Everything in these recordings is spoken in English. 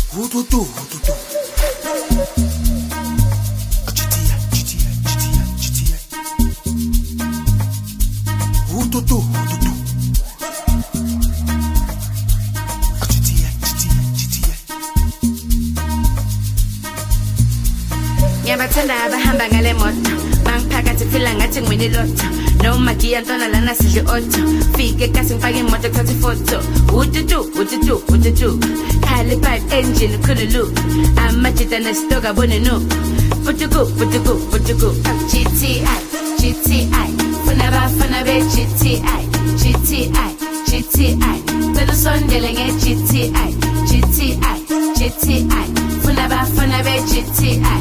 Ngiyabathanda abahamba ngale moto bangiphakathi feel ngathi ngwini lotto noma ngiyantona lana sidle otho fike kasi ngifake imoto kuthatha ifoto ututu khali pipe engine khululu amajita nestoka bone no futuku GTI funa bafana be GTI cela sondele nge GTI funa bafana be GTI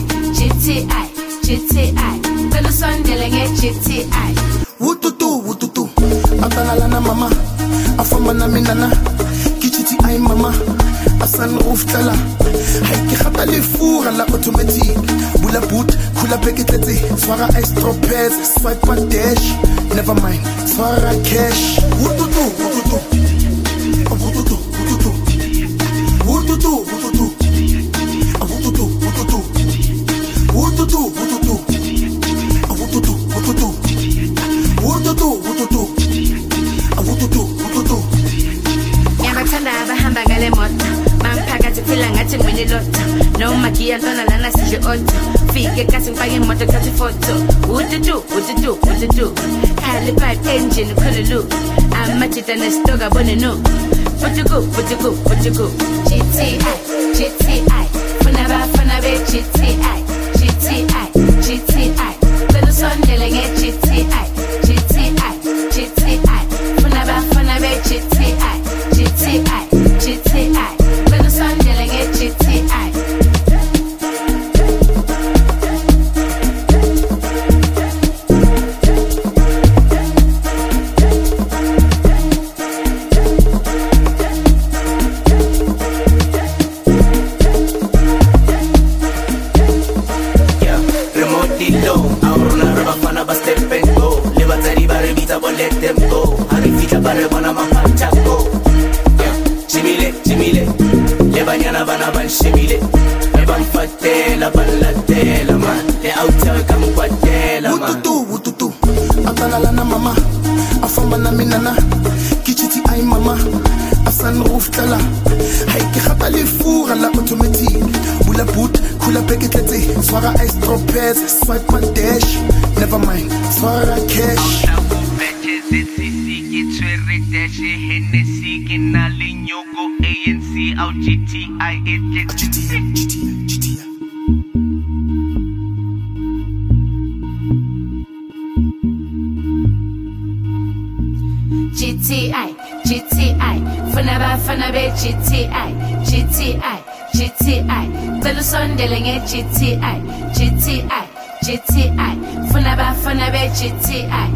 cela sondele nge GTI Wututu atalala mama afama na minana GTI mama asan uftala hay ki khata le four la automatique bula boot khula peketetse swara ice tropez swipe and dash never mind swara cash wututu Ngiyabathanda abahamba ngale moto bangiphakathi feel ngathi ngwini lotto noma ngiyantona lana sidle otho fike kasi ngifake imoto kuthatha ifoto ututu khali pipe engine khululu amajita nestoka bone no futuku GTI funa bafana be GTI cela sondele nge GTI funa bafana be GTI cela sondele nge GTI let them go. Hari fita bare bana mapacha go. Chimile, le banyana bana ban chimile. Le ban fatela ban latela man. Le outer kam kwatela man. Wututu atalala na mama afama na minana GTI mama asan uftala hay ki khata le four la automatique bula boot khula peketetse swara ice tropez swipe and dash never mind swara cash Hennessy ke na le nyoko ANC au GTI GTI funa bafana be GTI cela sondele nge GTI funa bafana be GTI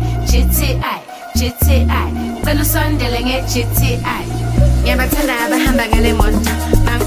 cela sondele nge GTI Ngiyabathanda abahamba ngale moto